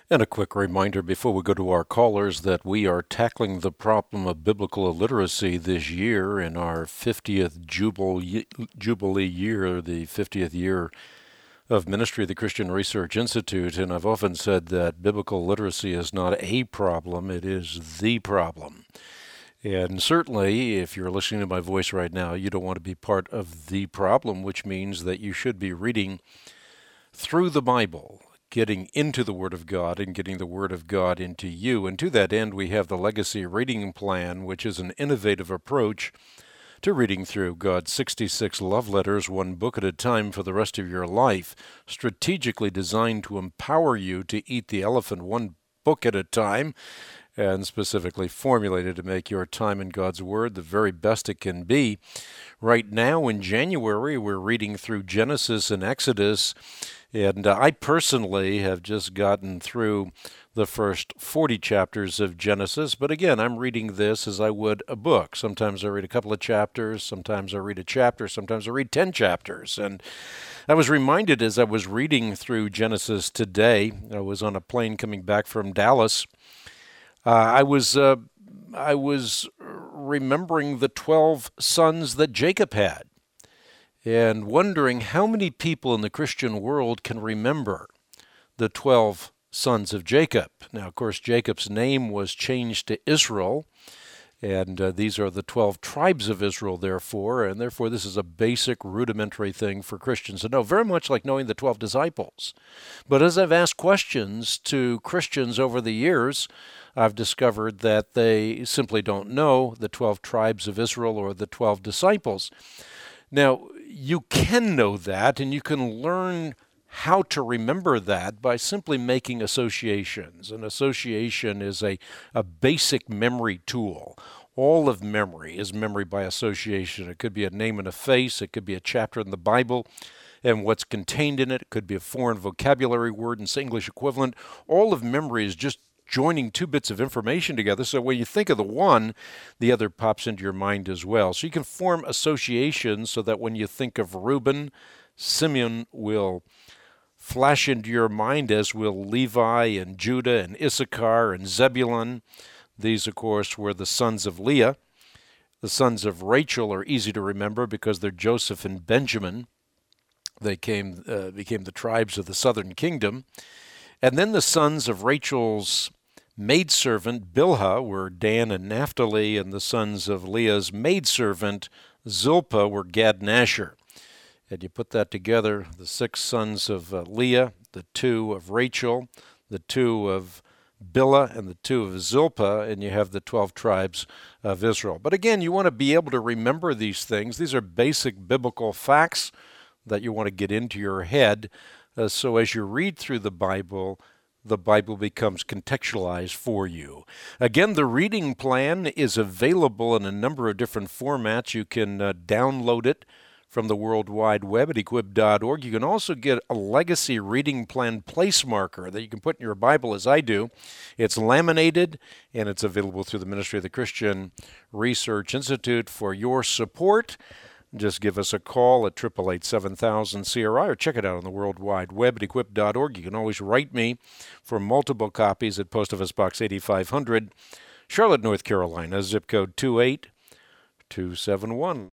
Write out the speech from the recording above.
And a quick reminder before we go to our callers that we are tackling the problem of biblical illiteracy this year in our 50th Jubilee year, the 50th year of ministry of the Christian Research Institute. And I've often said that biblical literacy is not a problem, it is the problem. And certainly, if you're listening to my voice right now, you don't want to be part of the problem, which means that you should be reading through the Bible, getting into the Word of God and getting the Word of God into you. And to that end, we have the Legacy Reading Plan, which is an innovative approach to reading through God's 66 love letters, one book at a time for the rest of your life, strategically designed to empower you to eat the elephant one book at a time, and specifically formulated to make your time in God's Word the very best it can be. Right now in January, we're reading through Genesis and Exodus, and I personally have just gotten through the first 40 chapters of Genesis. But again, I'm reading this as I would a book. Sometimes I read a couple of chapters, sometimes I read a chapter, sometimes I read 10 chapters. And I was reminded as I was reading through Genesis today, I was on a plane coming back from Dallas. I was remembering the 12 sons that Jacob had, and wondering how many people in the Christian world can remember the 12 sons of Jacob. Now, of course, Jacob's name was changed to Israel, and these are the 12 tribes of Israel, therefore, and therefore this is a basic rudimentary thing for Christians to know, very much like knowing the 12 disciples. But as I've asked questions to Christians over the years, I've discovered that they simply don't know the 12 tribes of Israel or the 12 disciples. Now, you can know that, and you can learn how to remember that by simply making associations. An association is a basic memory tool. All of memory is memory by association. It could be a name and a face. It could be a chapter in the Bible and what's contained in it. It could be a foreign vocabulary word and its English equivalent. All of memory is just joining two bits of information together, so when you think of the one, the other pops into your mind as well. So you can form associations so that when you think of Reuben, Simeon will flash into your mind, as will Levi and Judah and Issachar and Zebulun. These, of course, were the sons of Leah. The sons of Rachel are easy to remember because they're Joseph and Benjamin. They became the tribes of the southern kingdom. And then the sons of Rachel's maidservant Bilhah were Dan and Naphtali, and the sons of Leah's maidservant Zilpah were Gad and Asher. And you put that together, the 6 sons of Leah, the 2 of Rachel, the 2 of Bilhah, and the 2 of Zilpah, and you have the 12 tribes of Israel. But again, you want to be able to remember these things. These are basic biblical facts that you want to get into your head. So as you read through the Bible becomes contextualized for you. Again, the reading plan is available in a number of different formats. You can download it from the World Wide Web at equip.org. You can also get a Legacy Reading Plan place marker that you can put in your Bible, as I do. It's laminated, and it's available through the Ministry of the Christian Research Institute. For your support, just give us a call at 888-7000-CRI or check it out on the World Wide Web at equip.org. You can always write me for multiple copies at Post Office Box 8500, Charlotte, North Carolina, zip code 28271.